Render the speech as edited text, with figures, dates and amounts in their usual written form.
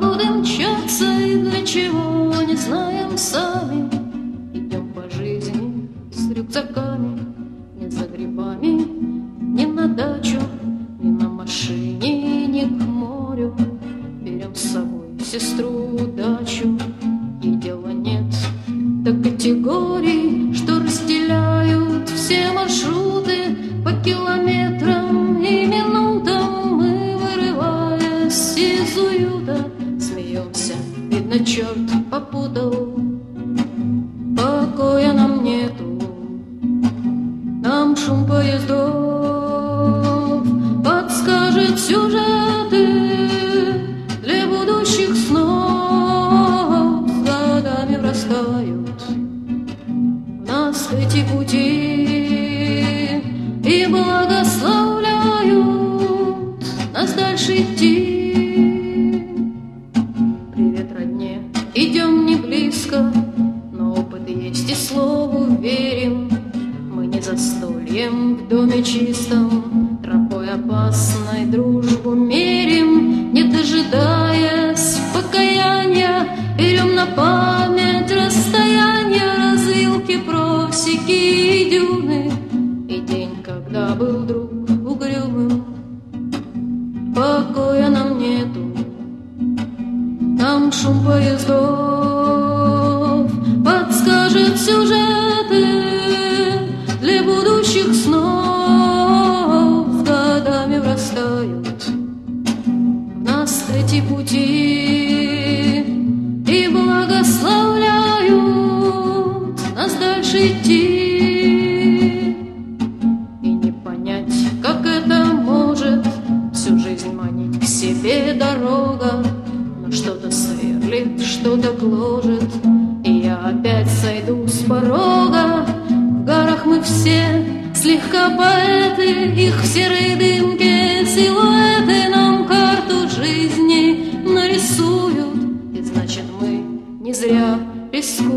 будем мчаться и для чего, не знаем сами. Идем по жизни с рюкзаками, не за грибами, не на дачу, не на машине, не к морю. Берем с собой сестру дачу, и дела нет до категорий, что разделяют все маршруты по километрам и минутам. Мы, вырываясь из уюта, смеемся, видно, черт попутал. Покоя нам нету, нам шум поездов подскажет сюжеты для будущих снов. С годами врастают в нас эти пути и благословляют нас дальше идти. Привет, родне, идем не близко, но опыт есть и слову верим. Мы не застольем в доме чистом, тропой опасной дружбу мерим. Не дожидаясь покаяния, берем на память расстояния, развилки, просеки и дюны. И день, когда был друг угрюмым. Покоя нам нету, нам шум поездов подскажет сюжеты для будущих снов. С годами врастают в нас эти пути и благословляют нас дальше идти. И не понять, как это может всю жизнь манить к себе дорога, но что-то сверлит, что-то гложет, и я опять сойду с порога. В горах мы все слегка поэты, их в серой дымке силуэты нам карту жизни нарисуют, и значит мы не зря рискуем.